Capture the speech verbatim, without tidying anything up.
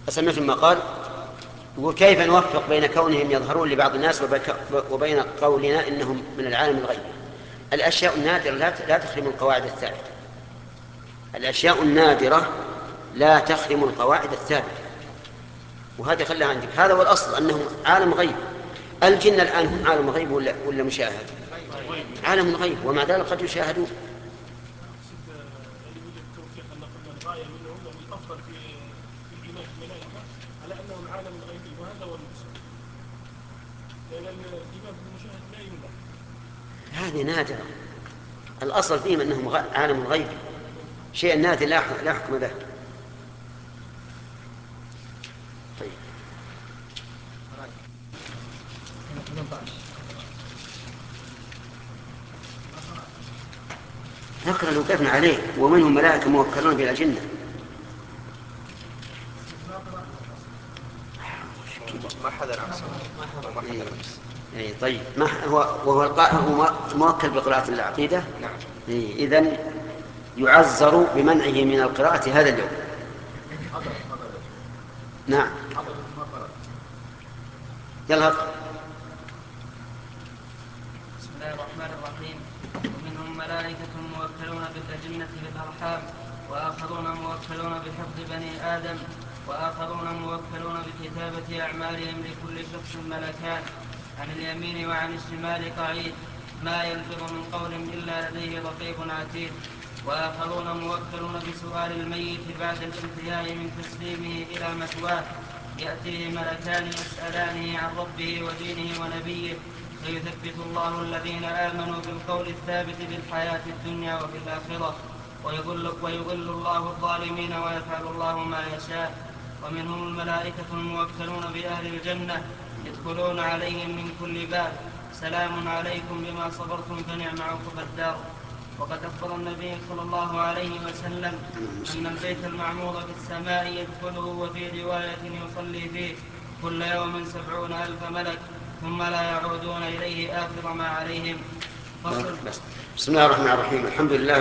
مثل ما قال: وكيف نوفق بين كونهم يظهرون لبعض الناس وبين قولنا إنهم من العالم الغيبي؟ الأشياء النادرة لا تخرم القواعد الثابتة. الأشياء النادرة لا تخرم القواعد الثابتة، وهذا خلها عندك. هذا هو الأصل، أنهم عالم غيب. الجن الآن هم عالم غيب ولا, ولا مشاهد؟ عالم غيب، ومع ذلك قد يشاهدون. الغاية منهم يعني الأفضل في في الإيمان بالملائكة على أنهم عالم غيبي، وهذا هو المقصود، لأن الإيمان بالمشاهد لا يمنع. هذه نادرة، الأصل فيهم أنهم عالم غيبي، شيء نادر لا حكم له. طيب، نقرأ لو وقفنا عليه: ومنهم ملائكة موكلون بالأجنة. ما حدا نفسه ما حدا نفسه. اي طيب، ما هو وهو القائل هو موكل بقراءة العقيدة. نعم. إذن يعذر بمنعه من القراءة هذا اليوم. نعم. يلا اقرأ. بسم الله الرحمن الرحيم. ومنهم ملائكة موكلون بالأجنة بالأرحام، وآخرون موكلون بحفظ بني آدم، وآخرون موكلون بكتابة أعمالهم، لكل شخص ملكان عن اليمين وعن الشمال قعيد، ما يلفظ من قول إلا لديه رقيب عتيد. وآخرون موكلون بسؤال الميت بعد الانتهاء من تسليمه إلى مثواه، يأتيه ملكان يسألانه عن ربه ودينه ونبيه، فيثبت الله الذين آمنوا بالقول الثابت في الحياة الدنيا وفي الآخرة، ويضل, ويضل الله الظالمين ويفعل الله ما يشاء. ومنهم الملائكة الموكلون بأهل الجنة، يدخلون عليهم من كل باب، سلام عليكم بما صبرتم فنعم عقبى الدار. وقد أخبر النبي صلى الله عليه وسلم أن البيت المعمور في السماء يدخله، وفي رواية يصلي فيه كل يوم سبعون ألف ملك، ثم لا يعودون إليه آخر ما عليهم. فصل. بسم الله الرحمن الرحيم. الحمد لله